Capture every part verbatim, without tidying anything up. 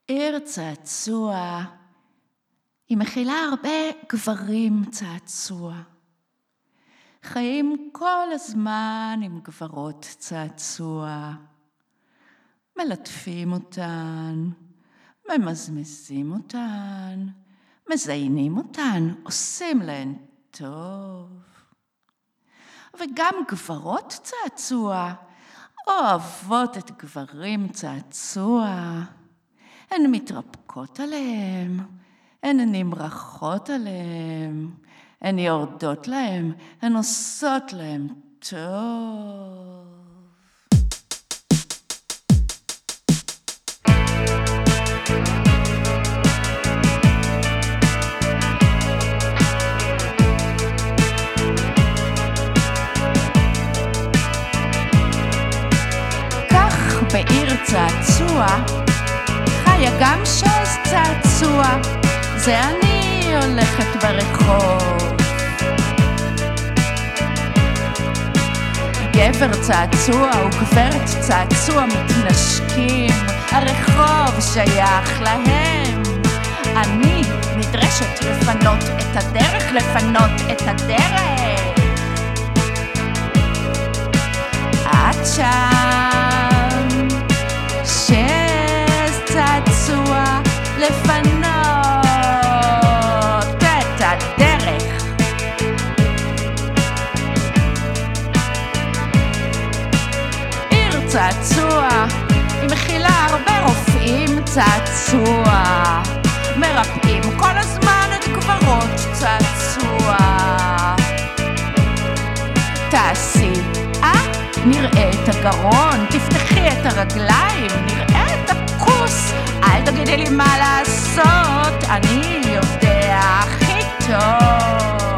עיר צעצוע, היא מכילה הרבה גברים צעצוע. חיים כל הזמן עם גברות צעצוע. מלטפים אותן, ממזמזים אותן, מזיינים אותן, עושים להן טוב. וגם גברות צעצוע אוהבות את גברים צעצוע. הן מתרפקות עליהם, הן נמרחות עליהם, הן יורדות להם, הן עושות להם טוב. כך בעיר צעצוע חיה גם שז צעצוע, זה אני הולכת ברחוב. גבר צעצוע וגברת צעצוע מתנשקים, הרחוב שייך להם. אני נדרשת לפנות את הדרך, לפנות את הדרך. את שם שז צעצוע לפנות את הדרך. עיר צעצוע, היא מכילה הרבה רופאים צעצוע, מרפאים כל הזמן את גברות צעצוע. תעשי, אה? נראה את הגרון, תפתחי את הרגליים, נראה את הכוס, אל תגידי לי מה לעשות, אני יודע הכי טוב.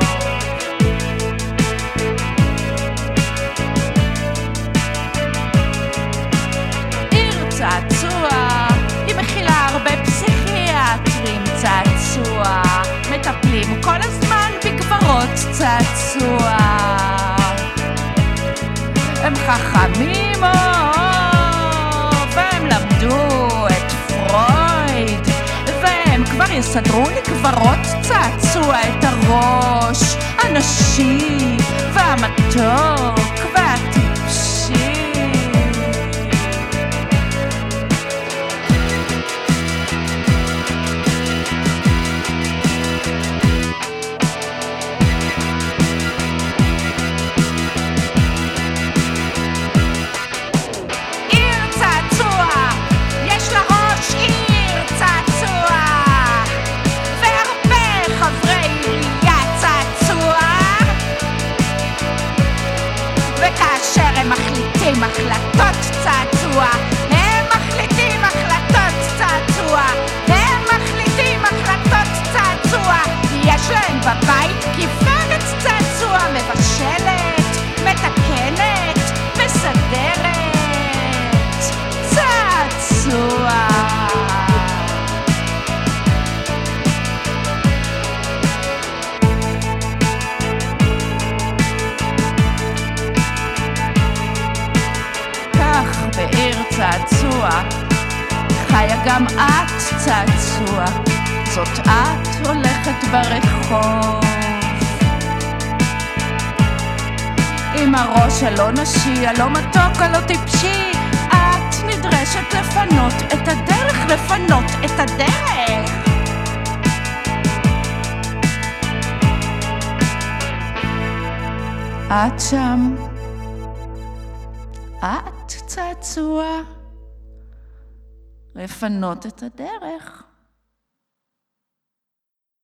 עיר צעצוע, היא מכילה הרבה פסיכיאטרים צעצוע, מטפלים כל הזמן בגברות צעצוע. הם חכמים והם למדו את פרויד, והם כבר יסדרו לגברות צעצוע את הראש הנשי והמתוק והטיפשי. הם מחליטים החלטות צעצוע, הם מחליטים החלטות צעצוע, הם מחליטים החלטות צעצוע. יש להם בבית גברת צעצוע, מבשלת, מתקנת, מסדרת צעצוע. בעיר צעצוע חיה גם את צעצוע, זאת את הולכת ברחוב עם הראש הלא נשי, הלא מתוק, הלא טיפשי. את נדרשת לפנות את הדרך, לפנות את הדרך. את שם, את צעצוע, לפנות את הדרך.